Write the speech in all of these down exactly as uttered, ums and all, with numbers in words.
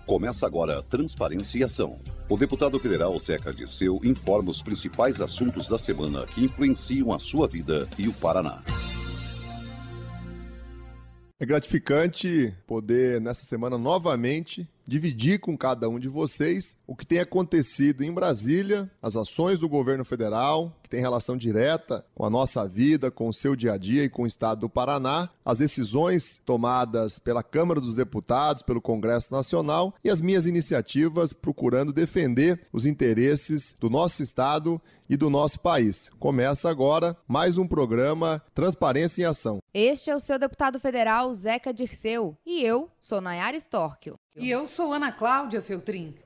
Começa agora Transparência e Ação. O deputado federal Zeca Dirceu informa os principais assuntos da semana que influenciam a sua vida e o Paraná. É gratificante poder, nessa semana, novamente dividir com cada um de vocês o que tem acontecido em Brasília, as ações do governo federal, que tem relação direta com a nossa vida, com o seu dia a dia e com o estado do Paraná, as decisões tomadas pela Câmara dos Deputados, pelo Congresso Nacional e as minhas iniciativas procurando defender os interesses do nosso estado e do nosso país. Começa agora mais um programa Transparência em Ação. Este é o seu deputado federal Zeca Dirceu e eu sou Nayara Storchio. E eu sou Ana Cláudia Feltrin.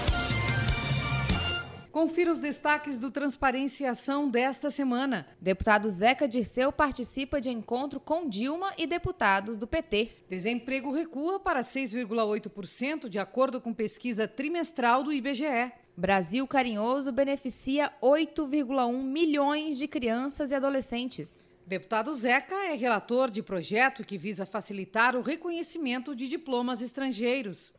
Confira os destaques do Transparência e Ação desta semana. Deputado Zeca Dirceu participa de encontro com Dilma e deputados do P T. Desemprego recua para seis vírgula oito por cento, de acordo com pesquisa trimestral do I B G E. Brasil Carinhoso beneficia oito vírgula um milhões de crianças e adolescentes. Deputado Zeca é relator de projeto que visa facilitar o reconhecimento de diplomas estrangeiros.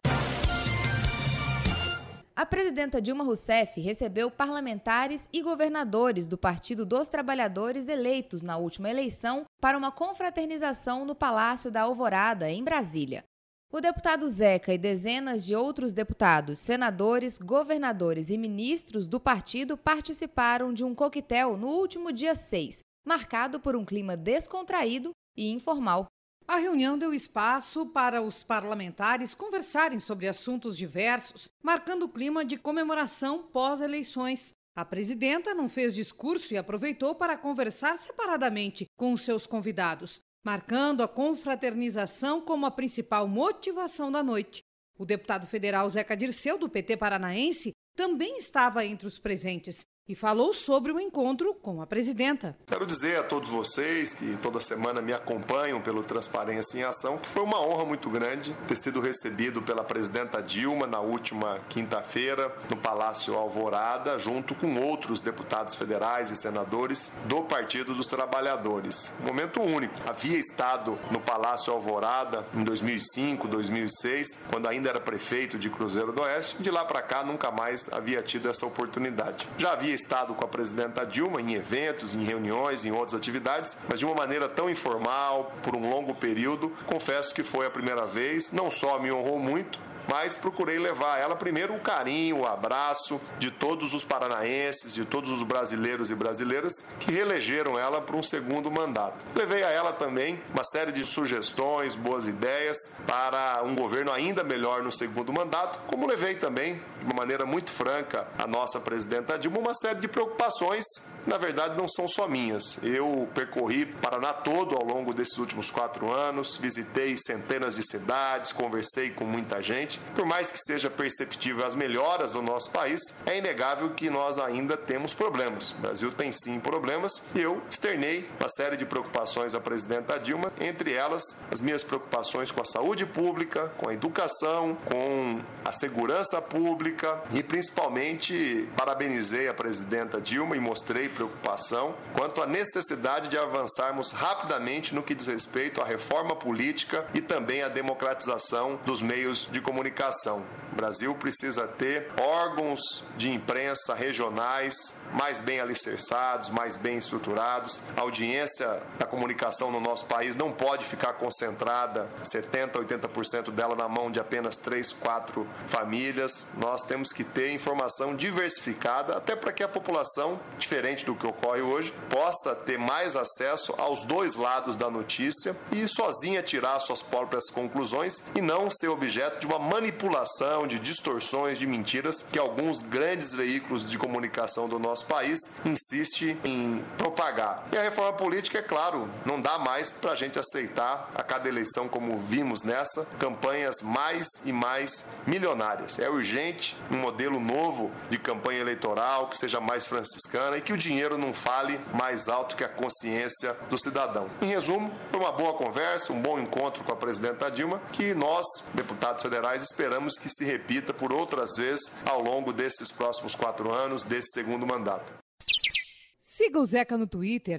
A presidenta Dilma Rousseff recebeu parlamentares e governadores do Partido dos Trabalhadores eleitos na última eleição para uma confraternização no Palácio da Alvorada, em Brasília. O deputado Zeca e dezenas de outros deputados, senadores, governadores e ministros do partido participaram de um coquetel no último dia seis, marcado por um clima descontraído e informal. A reunião deu espaço para os parlamentares conversarem sobre assuntos diversos, marcando o clima de comemoração pós-eleições. A presidenta não fez discurso e aproveitou para conversar separadamente com os seus convidados, marcando a confraternização como a principal motivação da noite. O deputado federal Zeca Dirceu, do P T paranaense, também estava entre os presentes e falou sobre o encontro com a presidenta. Quero dizer a todos vocês que toda semana me acompanham pelo Transparência em Ação que foi uma honra muito grande ter sido recebido pela presidenta Dilma na última quinta-feira no Palácio Alvorada, junto com outros deputados federais e senadores do Partido dos Trabalhadores. Um momento único. Havia estado no Palácio Alvorada em dois mil e cinco, dois mil e seis, quando ainda era prefeito de Cruzeiro do Oeste. De lá para cá nunca mais havia tido essa oportunidade. Já havia estado com a presidenta Dilma em eventos, em reuniões, em outras atividades, mas de uma maneira tão informal, por um longo período. Confesso que foi a primeira vez, não só me honrou muito, mas procurei levar a ela primeiro o carinho, o abraço de todos os paranaenses, de todos os brasileiros e brasileiras que reelegeram ela para um segundo mandato. Levei a ela também uma série de sugestões, boas ideias para um governo ainda melhor no segundo mandato, como levei também, de uma maneira muito franca, a nossa presidenta Dilma, uma série de preocupações que, na verdade, não são só minhas. Eu percorri Paraná todo ao longo desses últimos quatro anos, visitei centenas de cidades, conversei com muita gente. Por mais que seja perceptível as melhoras do nosso país, é inegável que nós ainda temos problemas. O Brasil tem sim problemas e eu externei uma série de preocupações à presidenta Dilma, entre elas as minhas preocupações com a saúde pública, com a educação, com a segurança pública e principalmente parabenizei a presidenta Dilma e mostrei preocupação quanto à necessidade de avançarmos rapidamente no que diz respeito à reforma política e também à democratização dos meios de comunicação. Comunicação. O Brasil precisa ter órgãos de imprensa regionais mais bem alicerçados, mais bem estruturados. A audiência da comunicação no nosso país não pode ficar concentrada, setenta por cento, oitenta por cento dela na mão de apenas três, quatro famílias. Nós temos que ter informação diversificada, até para que a população, diferente do que ocorre hoje, possa ter mais acesso aos dois lados da notícia e sozinha tirar suas próprias conclusões e não ser objeto de uma manipulação, de distorções, de mentiras que alguns grandes veículos de comunicação do nosso país insistem em propagar. E a reforma política, é claro, não dá mais para a gente aceitar a cada eleição, como vimos nessa, campanhas mais e mais milionárias. É urgente um modelo novo de campanha eleitoral que seja mais franciscana e que o dinheiro não fale mais alto que a consciência do cidadão. Em resumo, foi uma boa conversa, um bom encontro com a presidenta Dilma, que nós, deputados federais, esperamos que se repita por outras vezes ao longo desses próximos quatro anos, desse segundo mandato. Siga o Zeca no Twitter,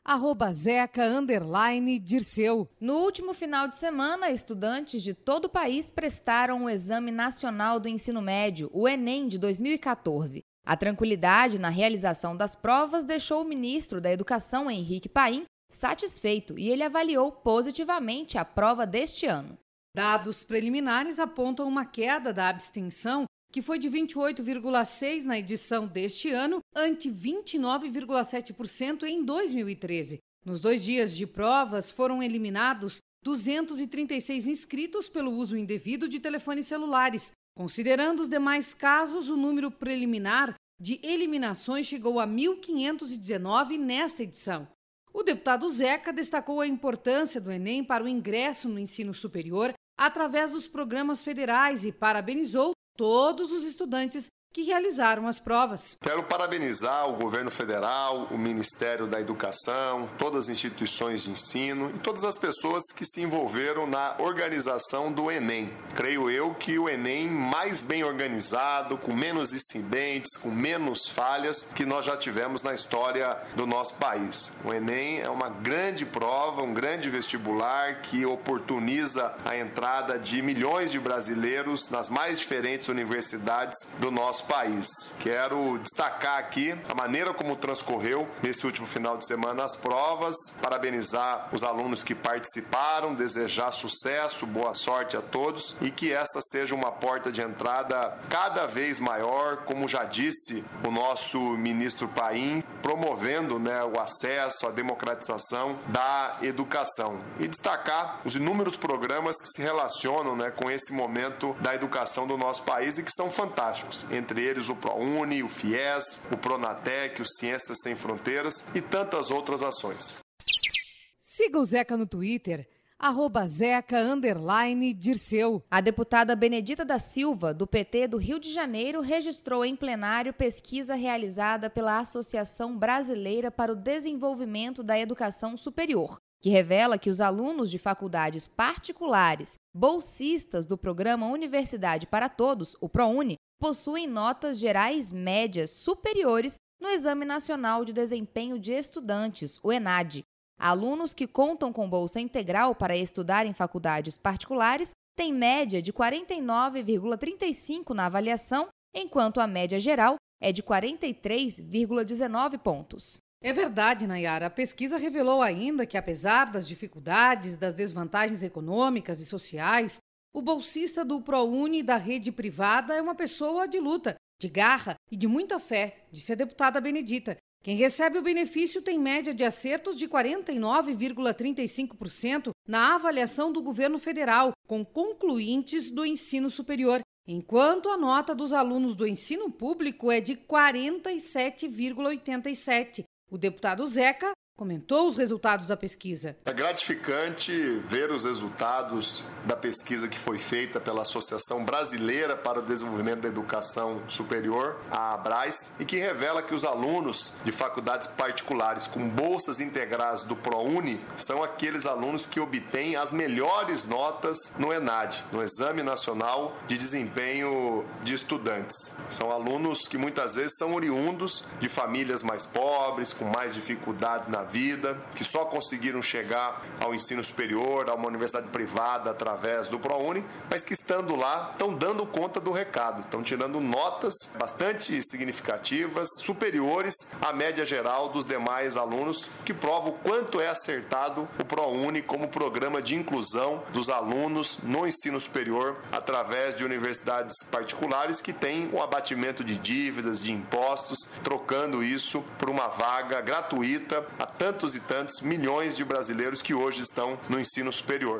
arroba Zeca underline Dirceu. No último final de semana, estudantes de todo o país prestaram o Exame Nacional do Ensino Médio, o Enem de dois mil e quatorze. A tranquilidade na realização das provas deixou o ministro da Educação, Henrique Paim, satisfeito e ele avaliou positivamente a prova deste ano. Dados preliminares apontam uma queda da abstenção, que foi de vinte e oito vírgula seis por cento na edição deste ano, ante vinte e nove vírgula sete por cento em dois mil e treze. Nos dois dias de provas, foram eliminados duzentos e trinta e seis inscritos pelo uso indevido de telefones celulares. Considerando os demais casos, o número preliminar de eliminações chegou a mil quinhentos e dezenove nesta edição. O deputado Zeca destacou a importância do Enem para o ingresso no ensino superior através dos programas federais e parabenizou todos os estudantes que realizaram as provas. Quero parabenizar o governo federal, o Ministério da Educação, todas as instituições de ensino e todas as pessoas que se envolveram na organização do Enem. Creio eu que o Enem mais bem organizado, com menos incidentes, com menos falhas que nós já tivemos na história do nosso país. O Enem é uma grande prova, um grande vestibular que oportuniza a entrada de milhões de brasileiros nas mais diferentes universidades do nosso país. Quero destacar aqui a maneira como transcorreu nesse último final de semana as provas, parabenizar os alunos que participaram, desejar sucesso, boa sorte a todos e que essa seja uma porta de entrada cada vez maior, como já disse o nosso ministro Paim, promovendo, né, o acesso, a democratização da educação. E destacar os inúmeros programas que se relacionam, né, com esse momento da educação do nosso país e que são fantásticos. Entre eles o ProUni, o FIES, o Pronatec, o Ciências Sem Fronteiras e tantas outras ações. Siga o Zeca no Twitter, arroba Zeca underline Dirceu. A deputada Benedita da Silva, do P T do Rio de Janeiro, registrou em plenário pesquisa realizada pela Associação Brasileira para o Desenvolvimento da Educação Superior, que revela que os alunos de faculdades particulares, bolsistas do programa Universidade para Todos, o ProUni, possuem notas gerais médias superiores no Exame Nacional de Desempenho de Estudantes, o ENAD. Alunos que contam com bolsa integral para estudar em faculdades particulares têm média de quarenta e nove vírgula trinta e cinco na avaliação, enquanto a média geral é de quarenta e três vírgula dezenove pontos. É verdade, Nayara. A pesquisa revelou ainda que, apesar das dificuldades, das desvantagens econômicas e sociais, o bolsista do ProUni da rede privada é uma pessoa de luta, de garra e de muita fé, disse a deputada Benedita. Quem recebe o benefício tem média de acertos de quarenta e nove vírgula trinta e cinco por cento na avaliação do governo federal, com concluintes do ensino superior, enquanto a nota dos alunos do ensino público é de quarenta e sete vírgula oitenta e sete por cento. O deputado Zeca comentou os resultados da pesquisa. É gratificante ver os resultados da pesquisa que foi feita pela Associação Brasileira para o Desenvolvimento da Educação Superior, a ABRAES, e que revela que os alunos de faculdades particulares com bolsas integrais do ProUni são aqueles alunos que obtêm as melhores notas no ENAD, no Exame Nacional de Desempenho de Estudantes. São alunos que muitas vezes são oriundos de famílias mais pobres, com mais dificuldades na vida, que só conseguiram chegar ao ensino superior, a uma universidade privada através do ProUni, mas que estando lá estão dando conta do recado, estão tirando notas bastante significativas, superiores à média geral dos demais alunos, que prova o quanto é acertado o ProUni como programa de inclusão dos alunos no ensino superior através de universidades particulares que têm o abatimento de dívidas, de impostos, trocando isso por uma vaga gratuita a tantos e tantos milhões de brasileiros que hoje estão no ensino superior.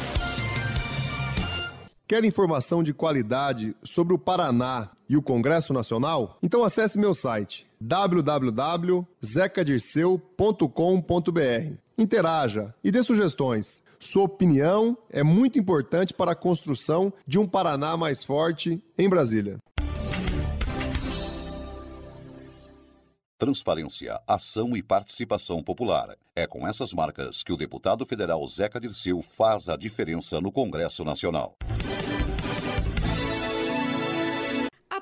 Quer informação de qualidade sobre o Paraná e o Congresso Nacional? Então acesse meu site w w w ponto zeca dirceu ponto com ponto b r. Interaja e dê sugestões. Sua opinião é muito importante para a construção de um Paraná mais forte em Brasília. Transparência, ação e participação popular. É com essas marcas que o deputado federal Zeca Dirceu faz a diferença no Congresso Nacional. A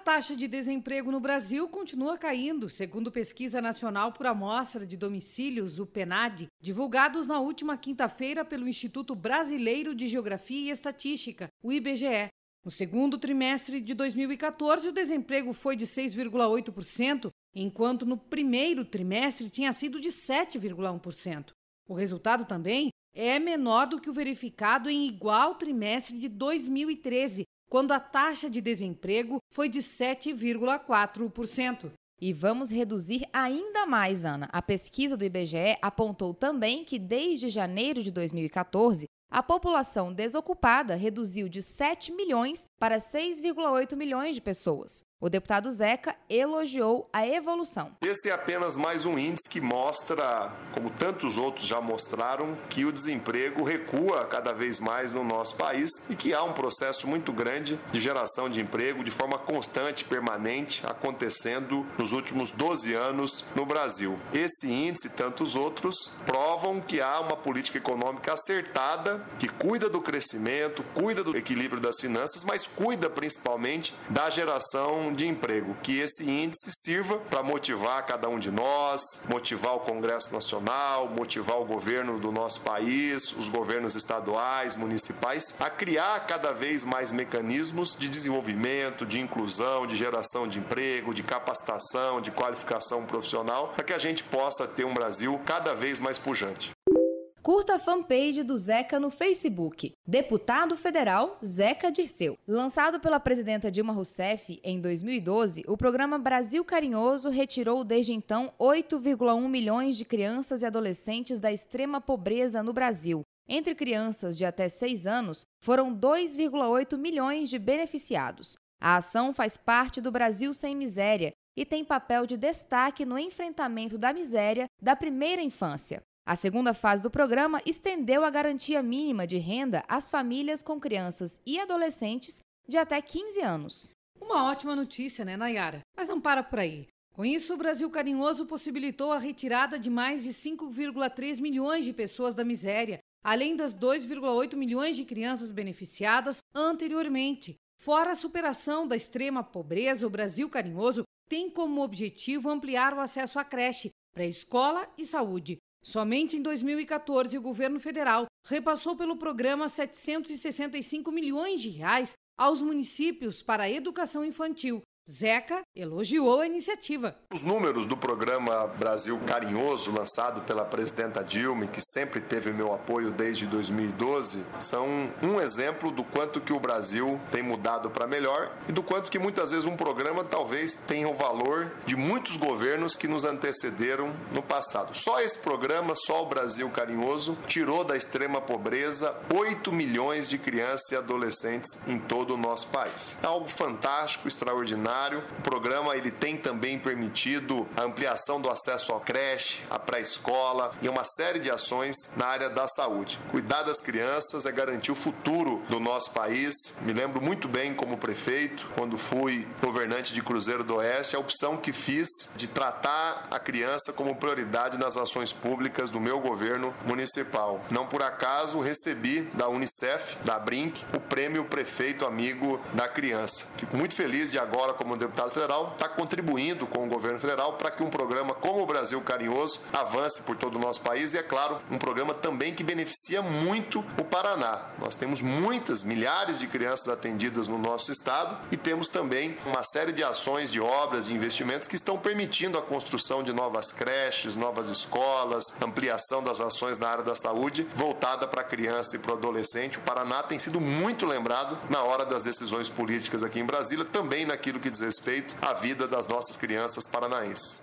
taxa de desemprego no Brasil continua caindo, segundo pesquisa nacional por amostra de domicílios, o PNAD, divulgados na última quinta-feira pelo Instituto Brasileiro de Geografia e Estatística, o I B G E. No segundo trimestre de dois mil e quatorze, o desemprego foi de seis vírgula oito por cento, enquanto no primeiro trimestre tinha sido de sete vírgula um por cento. O resultado também é menor do que o verificado em igual trimestre de dois mil e treze, quando a taxa de desemprego foi de sete vírgula quatro por cento. E vamos reduzir ainda mais, Ana. A pesquisa do I B G E apontou também que desde janeiro de dois mil e quatorze, a população desocupada reduziu de sete milhões para seis vírgula oito milhões de pessoas. O deputado Zeca elogiou a evolução. Esse é apenas mais um índice que mostra, como tantos outros já mostraram, que o desemprego recua cada vez mais no nosso país e que há um processo muito grande de geração de emprego de forma constante e permanente acontecendo nos últimos doze anos no Brasil. Esse índice e tantos outros provam que há uma política econômica acertada que cuida do crescimento, cuida do equilíbrio das finanças, mas cuida principalmente da geração de emprego, que esse índice sirva para motivar cada um de nós, motivar o Congresso Nacional, motivar o governo do nosso país, os governos estaduais, municipais, a criar cada vez mais mecanismos de desenvolvimento, de inclusão, de geração de emprego, de capacitação, de qualificação profissional, para que a gente possa ter um Brasil cada vez mais pujante. Curta a fanpage do Zeca no Facebook, Deputado Federal Zeca Dirceu. Lançado pela presidenta Dilma Rousseff em dois mil e doze, o programa Brasil Carinhoso retirou desde então oito vírgula um milhões de crianças e adolescentes da extrema pobreza no Brasil. Entre crianças de até seis anos, foram dois vírgula oito milhões de beneficiados. A ação faz parte do Brasil Sem Miséria e tem papel de destaque no enfrentamento da miséria da primeira infância. A segunda fase do programa estendeu a garantia mínima de renda às famílias com crianças e adolescentes de até quinze anos. Uma ótima notícia, né, Nayara? Mas não para por aí. Com isso, o Brasil Carinhoso possibilitou a retirada de mais de cinco vírgula três milhões de pessoas da miséria, além das dois vírgula oito milhões de crianças beneficiadas anteriormente. Fora a superação da extrema pobreza, o Brasil Carinhoso tem como objetivo ampliar o acesso à creche, pré-escola e saúde. Somente em dois mil e quatorze, o governo federal repassou pelo programa setecentos e sessenta e cinco milhões de reais aos municípios para a educação infantil. Zeca elogiou a iniciativa. Os números do programa Brasil Carinhoso, lançado pela presidenta Dilma, que sempre teve meu apoio desde dois mil e doze, são um exemplo do quanto que o Brasil tem mudado para melhor e do quanto que muitas vezes um programa talvez tenha o valor de muitos governos que nos antecederam no passado. Só esse programa, só o Brasil Carinhoso, tirou da extrema pobreza oito milhões de crianças e adolescentes em todo o nosso país. É algo fantástico, extraordinário. O programa ele tem também permitido a ampliação do acesso à creche, à pré-escola e uma série de ações na área da saúde. Cuidar das crianças é garantir o futuro do nosso país. Me lembro muito bem como prefeito, quando fui governante de Cruzeiro do Oeste, a opção que fiz de tratar a criança como prioridade nas ações públicas do meu governo municipal. Não por acaso recebi da Unicef, da Brinc, o prêmio Prefeito Amigo da Criança. Fico muito feliz de agora, como deputado federal, está contribuindo com o governo federal para que um programa como o Brasil Carinhoso avance por todo o nosso país e, é claro, um programa também que beneficia muito o Paraná. Nós temos muitas, milhares de crianças atendidas no nosso estado e temos também uma série de ações, de obras, de investimentos que estão permitindo a construção de novas creches, novas escolas, ampliação das ações na área da saúde voltada para a criança e para o adolescente. O Paraná tem sido muito lembrado na hora das decisões políticas aqui em Brasília, também naquilo que diz respeito à vida das nossas crianças paranaenses.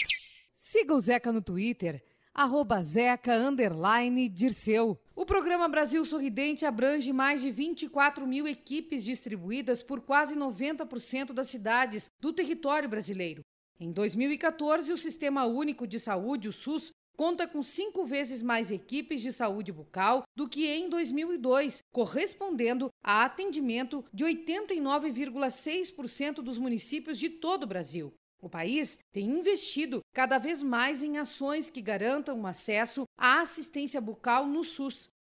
Siga o Zeca no Twitter, arroba Zeca underline Dirceu. O programa Brasil Sorridente abrange mais de vinte e quatro mil equipes distribuídas por quase noventa por cento das cidades do território brasileiro. Em dois mil e quatorze, o Sistema Único de Saúde, o SUS, conta com cinco vezes mais equipes de saúde bucal do que em dois mil e dois, correspondendo a atendimento de oitenta e nove vírgula seis por cento dos municípios de todo o Brasil. O país tem investido cada vez mais em ações que garantam o acesso à assistência bucal no SUS.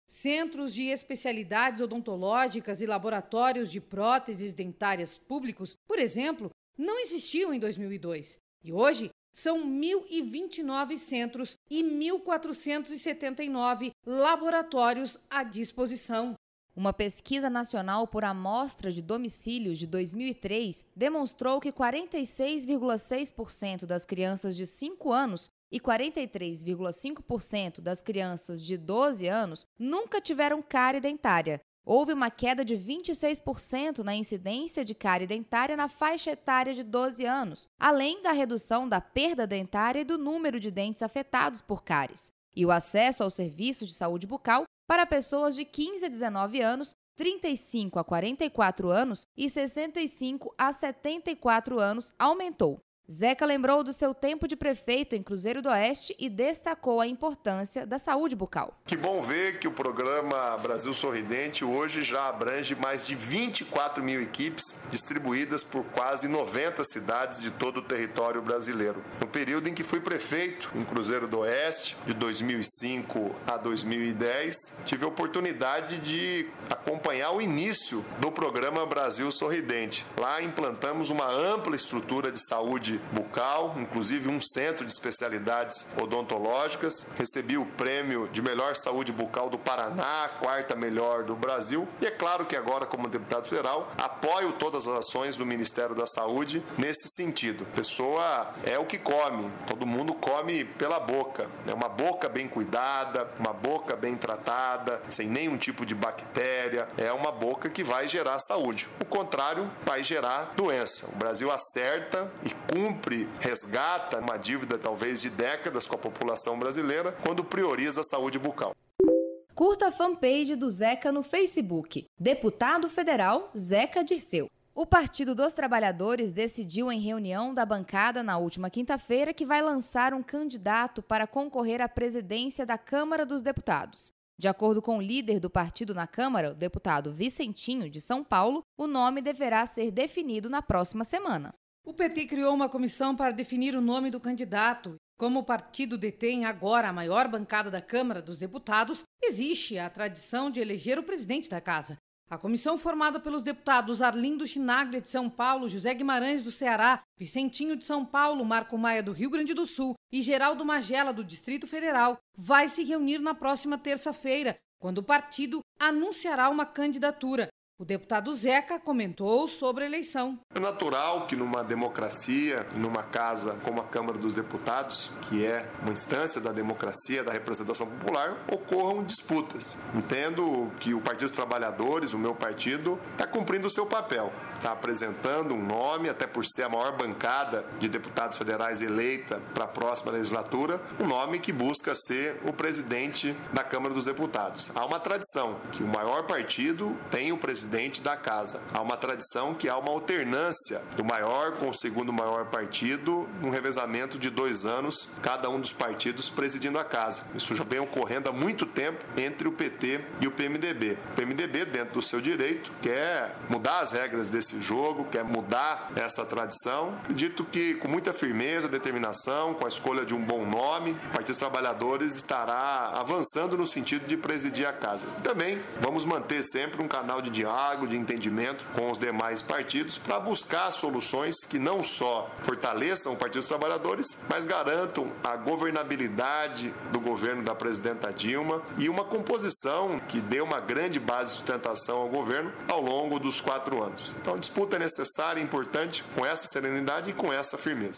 Centros de especialidades odontológicas e laboratórios de próteses dentárias públicos, por exemplo, não existiam em dois mil e dois. E hoje são mil e vinte e nove centros e mil quatrocentos e setenta e nove laboratórios à disposição. Uma pesquisa nacional por amostra de domicílios de dois mil e três demonstrou que quarenta e seis vírgula seis por cento das crianças de cinco anos e quarenta e três vírgula cinco por cento das crianças de doze anos nunca tiveram cárie dentária. Houve uma queda de vinte e seis por cento na incidência de cárie dentária na faixa etária de doze anos, além da redução da perda dentária e do número de dentes afetados por cáries. E o acesso aos serviços de saúde bucal para pessoas de quinze a dezenove anos, trinta e cinco a quarenta e quatro anos e sessenta e cinco a setenta e quatro anos aumentou. Zeca lembrou do seu tempo de prefeito em Cruzeiro do Oeste e destacou a importância da saúde bucal. Que bom ver que o programa Brasil Sorridente hoje já abrange mais de vinte e quatro mil equipes distribuídas por quase noventa cidades de todo o território brasileiro. No período em que fui prefeito em Cruzeiro do Oeste, de dois mil e cinco a dois mil e dez, tive a oportunidade de acompanhar o início do programa Brasil Sorridente. Lá implantamos uma ampla estrutura de saúde bucal, inclusive um centro de especialidades odontológicas. Recebi o prêmio de melhor saúde bucal do Paraná, quarta melhor do Brasil. E é claro que agora, como deputado federal, apoio todas as ações do Ministério da Saúde nesse sentido. A pessoa é o que come, todo mundo come pela boca. É uma boca bem cuidada, uma boca bem tratada, sem nenhum tipo de bactéria. É uma boca que vai gerar saúde. O contrário vai gerar doença. O Brasil acerta e cumpre cumpre, resgata uma dívida talvez de décadas com a população brasileira quando prioriza a saúde bucal. Curta a fanpage do Zeca no Facebook. Deputado Federal Zeca Dirceu. O Partido dos Trabalhadores decidiu em reunião da bancada na última quinta-feira que vai lançar um candidato para concorrer à presidência da Câmara dos Deputados. De acordo com o líder do partido na Câmara, o deputado Vicentinho, de São Paulo, o nome deverá ser definido na próxima semana. O P T criou uma comissão para definir o nome do candidato. Como o partido detém agora a maior bancada da Câmara dos Deputados, existe a tradição de eleger o presidente da casa. A comissão, formada pelos deputados Arlindo Chinaglia, de São Paulo, José Guimarães, do Ceará, Vicentinho, de São Paulo, Marco Maia, do Rio Grande do Sul e Geraldo Magela, do Distrito Federal, vai se reunir na próxima terça-feira, quando o partido anunciará uma candidatura. O deputado Zeca comentou sobre a eleição. É natural que numa democracia, numa casa como a Câmara dos Deputados, que é uma instância da democracia, da representação popular, ocorram disputas. Entendo que o Partido dos Trabalhadores, o meu partido, está cumprindo o seu papel. Está apresentando um nome, até por ser a maior bancada de deputados federais eleita para a próxima legislatura, um nome que busca ser o presidente da Câmara dos Deputados. Há uma tradição que o maior partido tem o presidente da casa. Há uma tradição que há uma alternância do maior com o segundo maior partido, num revezamento de dois anos, cada um dos partidos presidindo a casa. Isso já vem ocorrendo há muito tempo entre o P T e o P M D B. O P M D B, dentro do seu direito, quer mudar as regras desse jogo, quer mudar essa tradição. Acredito que com muita firmeza, determinação, com a escolha de um bom nome, o Partido dos Trabalhadores estará avançando no sentido de presidir a casa. Também vamos manter sempre um canal de diálogo, de entendimento com os demais partidos para buscar soluções que não só fortaleçam o Partido dos Trabalhadores, mas garantam a governabilidade do governo da presidenta Dilma e uma composição que dê uma grande base de sustentação ao governo ao longo dos quatro anos. Então, a disputa é necessária e importante com essa serenidade e com essa firmeza.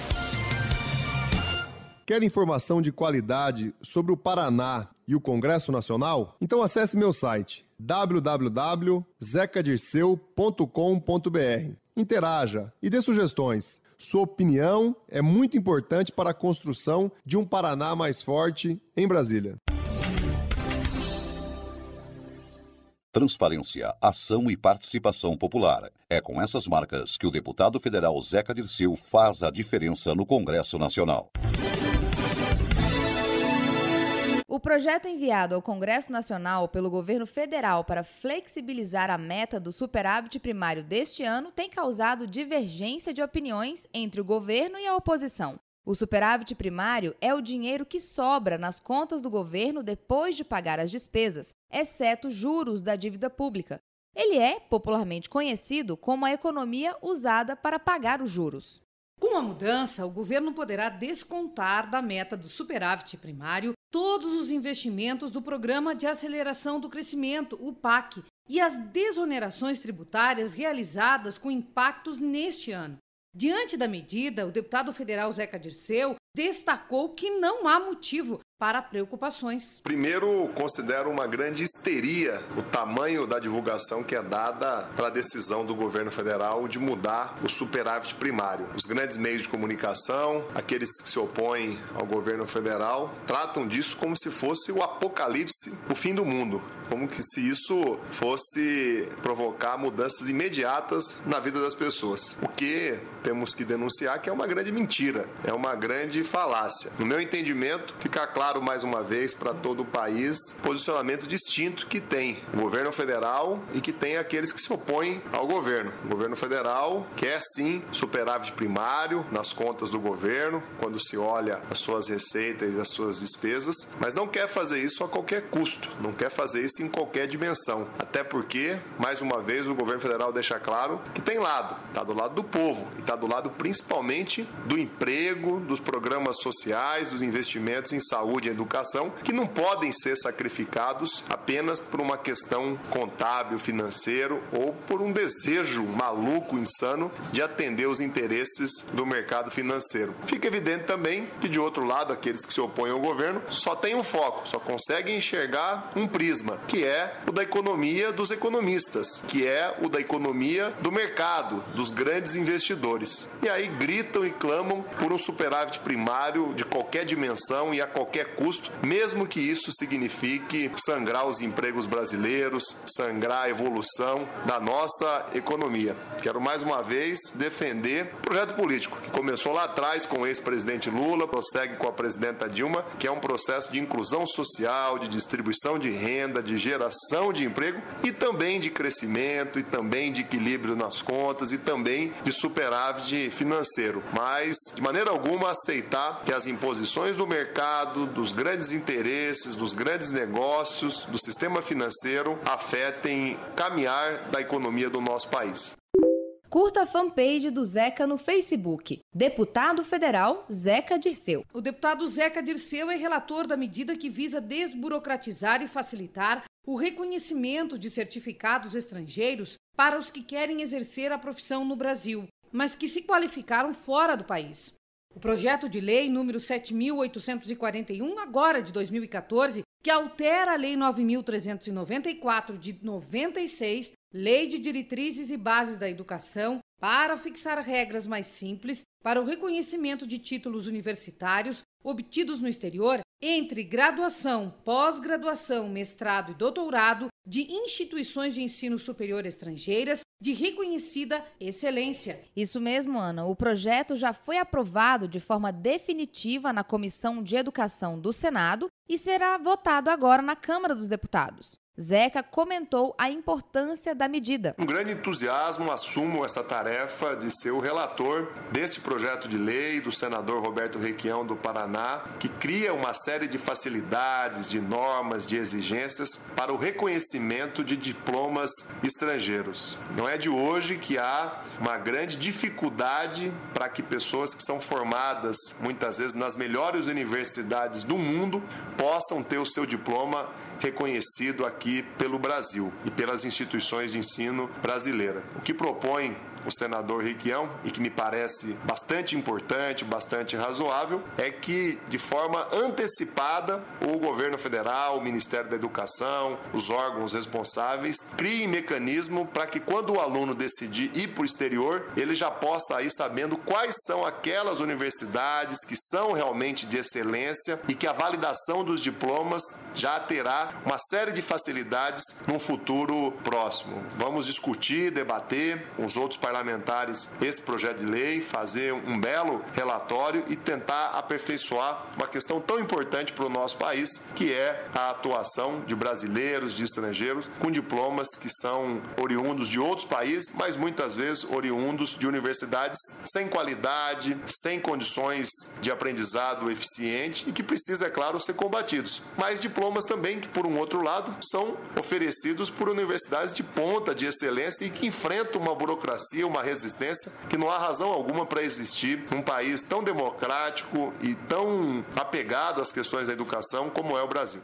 Quer informação de qualidade sobre o Paraná e o Congresso Nacional? Então acesse meu site w w w ponto zeca dirceu ponto com ponto b r. Interaja e dê sugestões. Sua opinião é muito importante para a construção de um Paraná mais forte em Brasília. Transparência, ação e participação popular. É com essas marcas que o deputado federal Zeca Dirceu faz a diferença no Congresso Nacional. O projeto enviado ao Congresso Nacional pelo governo federal para flexibilizar a meta do superávit primário deste ano tem causado divergência de opiniões entre o governo e a oposição. O superávit primário é o dinheiro que sobra nas contas do governo depois de pagar as despesas, exceto juros da dívida pública. Ele é popularmente conhecido como a economia usada para pagar os juros. Com a mudança, o governo poderá descontar da meta do superávit primário todos os investimentos do Programa de Aceleração do Crescimento, o P A C, e as desonerações tributárias realizadas com impactos neste ano. Diante da medida, o deputado federal Zeca Dirceu destacou que não há motivo para preocupações. Primeiro, considero uma grande histeria o tamanho da divulgação que é dada para a decisão do governo federal de mudar o superávit primário. Os grandes meios de comunicação, aqueles que se opõem ao governo federal, tratam disso como se fosse o apocalipse, o fim do mundo. Como que se isso fosse provocar mudanças imediatas na vida das pessoas. O que temos que denunciar que é uma grande mentira, é uma grande falácia. No meu entendimento, fica claro mais uma vez para todo o país o posicionamento distinto que tem o governo federal e que tem aqueles que se opõem ao governo. O governo federal quer sim superávit primário nas contas do governo, quando se olha as suas receitas e as suas despesas, mas não quer fazer isso a qualquer custo, não quer fazer isso em qualquer dimensão. Até porque, mais uma vez, o governo federal deixa claro que tem lado, está do lado do povo e está do lado principalmente do emprego, dos programas sociais, dos investimentos em saúde e educação, que não podem ser sacrificados apenas por uma questão contábil, financeiro ou por um desejo maluco, insano de atender os interesses do mercado financeiro. Fica evidente também que, de outro lado, aqueles que se opõem ao governo só têm um foco, só conseguem enxergar um prisma, que é o da economia dos economistas, que é o da economia do mercado, dos grandes investidores. E aí gritam e clamam por um superávit primário de qualquer dimensão e a qualquer custo, mesmo que isso signifique sangrar os empregos brasileiros, sangrar a evolução da nossa economia. Quero mais uma vez defender o projeto político que começou lá atrás com o ex-presidente Lula, prossegue com a presidenta Dilma, que é um processo de inclusão social, de distribuição de renda, de geração de emprego e também de crescimento e também de equilíbrio nas contas e também de superávit financeiro. Mas, de maneira alguma, aceitar que as imposições do mercado, dos grandes interesses, dos grandes negócios, do sistema financeiro afetem o caminhar da economia do nosso país. Curta a fanpage do Zeca no Facebook. Deputado Federal Zeca Dirceu. O deputado Zeca Dirceu é relator da medida que visa desburocratizar e facilitar o reconhecimento de certificados estrangeiros para os que querem exercer a profissão no Brasil, mas que se qualificaram fora do país. O projeto de lei número sete mil oitocentos e quarenta e um, agora de dois mil e quatorze, que altera a Lei nove mil trezentos e noventa e quatro de noventa e seis, Lei de Diretrizes e Bases da Educação, para fixar regras mais simples para o reconhecimento de títulos universitários obtidos no exterior entre graduação, pós-graduação, mestrado e doutorado de instituições de ensino superior estrangeiras de reconhecida excelência. Isso mesmo, Ana. O projeto já foi aprovado de forma definitiva na Comissão de Educação do Senado e será votado agora na Câmara dos Deputados. Zeca comentou a importância da medida. Com grande entusiasmo, assumo essa tarefa de ser o relator desse projeto de lei do senador Roberto Requião, do Paraná, que cria uma série de facilidades, de normas, de exigências para o reconhecimento de diplomas estrangeiros. Não é de hoje que há uma grande dificuldade para que pessoas que são formadas, muitas vezes, nas melhores universidades do mundo, possam ter o seu diploma reconhecido aqui pelo Brasil e pelas instituições de ensino brasileiras. O que propõe o senador Requião, e que me parece bastante importante, bastante razoável, é que, de forma antecipada, o governo federal, o Ministério da Educação, os órgãos responsáveis, criem mecanismo para que, quando o aluno decidir ir para o exterior, ele já possa ir sabendo quais são aquelas universidades que são realmente de excelência e que a validação dos diplomas já terá uma série de facilidades num futuro próximo. Vamos discutir, debater com os outros parlamentares esse projeto de lei, fazer um belo relatório e tentar aperfeiçoar uma questão tão importante para o nosso país, que é a atuação de brasileiros, de estrangeiros, com diplomas que são oriundos de outros países, mas muitas vezes oriundos de universidades sem qualidade, sem condições de aprendizado eficiente e que precisa, é claro, ser combatidos. Mas diplomas também que, por um outro lado, são oferecidos por universidades de ponta, de excelência e que enfrentam uma burocracia, uma resistência que não há razão alguma para existir num país tão democrático e tão apegado às questões da educação como é o Brasil.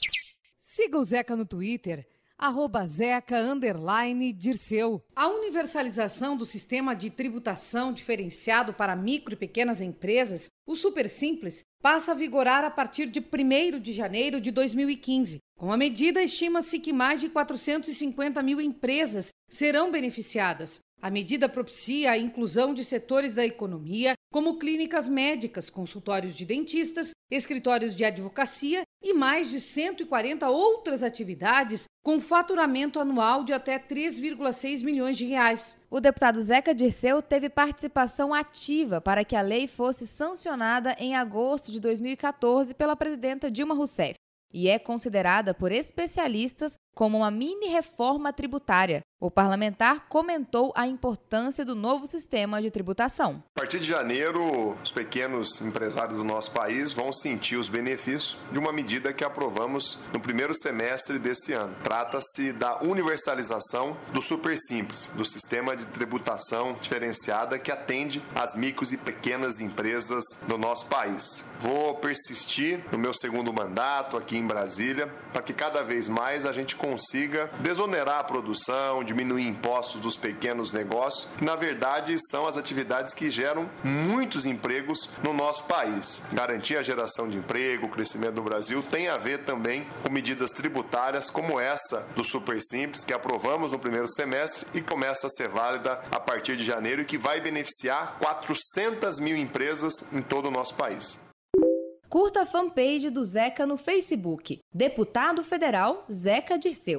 Siga o Zeca no Twitter, arroba Zeca underline Dirceu. A universalização do sistema de tributação diferenciado para micro e pequenas empresas, o Super Simples, passa a vigorar a partir de primeiro de janeiro de dois mil e quinze. Com a medida, estima-se que mais de quatrocentas e cinquenta mil empresas serão beneficiadas. A medida propicia a inclusão de setores da economia, como clínicas médicas, consultórios de dentistas, escritórios de advocacia e mais de cento e quarenta outras atividades com faturamento anual de até três vírgula seis milhões de reais. O deputado Zeca Dirceu teve participação ativa para que a lei fosse sancionada em agosto de dois mil e quatorze pela presidenta Dilma Rousseff e é considerada por especialistas como uma mini-reforma tributária. O parlamentar comentou a importância do novo sistema de tributação. A partir de janeiro, os pequenos empresários do nosso país vão sentir os benefícios de uma medida que aprovamos no primeiro semestre desse ano. Trata-se da universalização do Super Simples, do sistema de tributação diferenciada que atende às micros e pequenas empresas do nosso país. Vou persistir no meu segundo mandato aqui em Brasília para que cada vez mais a gente consiga desonerar a produção, diminuir impostos dos pequenos negócios, que na verdade são as atividades que geram muitos empregos no nosso país. Garantir a geração de emprego, o crescimento do Brasil tem a ver também com medidas tributárias como essa do Super Simples, que aprovamos no primeiro semestre e começa a ser válida a partir de janeiro e que vai beneficiar quatrocentas mil empresas em todo o nosso país. Curta a fanpage do Zeca no Facebook. Deputado Federal Zeca Dirceu.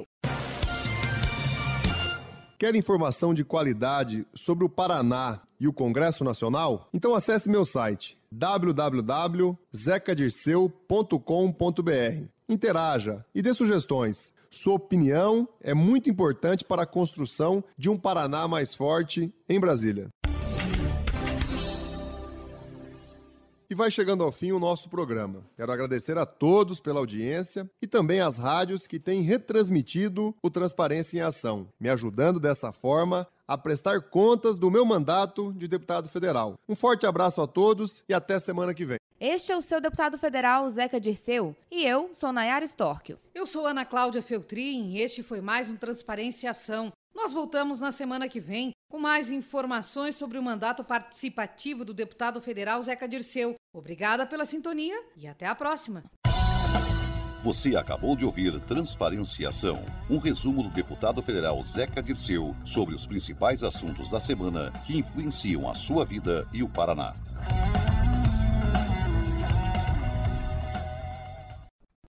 Quer informação de qualidade sobre o Paraná e o Congresso Nacional? Então acesse meu site w w w ponto zeca dirceu ponto com ponto b r. Interaja e dê sugestões. Sua opinião é muito importante para a construção de um Paraná mais forte em Brasília. E vai chegando ao fim o nosso programa. Quero agradecer a todos pela audiência e também às rádios que têm retransmitido o Transparência em Ação, me ajudando dessa forma a prestar contas do meu mandato de deputado federal. Um forte abraço a todos e até semana que vem. Este é o seu deputado federal, Zeca Dirceu, e eu sou Nayara Storchio. Eu sou Ana Cláudia Feltrin e este foi mais um Transparência em Ação. Nós voltamos na semana que vem com mais informações sobre o mandato participativo do deputado federal Zeca Dirceu. Obrigada pela sintonia e até a próxima. Você acabou de ouvir Transparência e Ação, um resumo do deputado federal Zeca Dirceu sobre os principais assuntos da semana que influenciam a sua vida e o Paraná.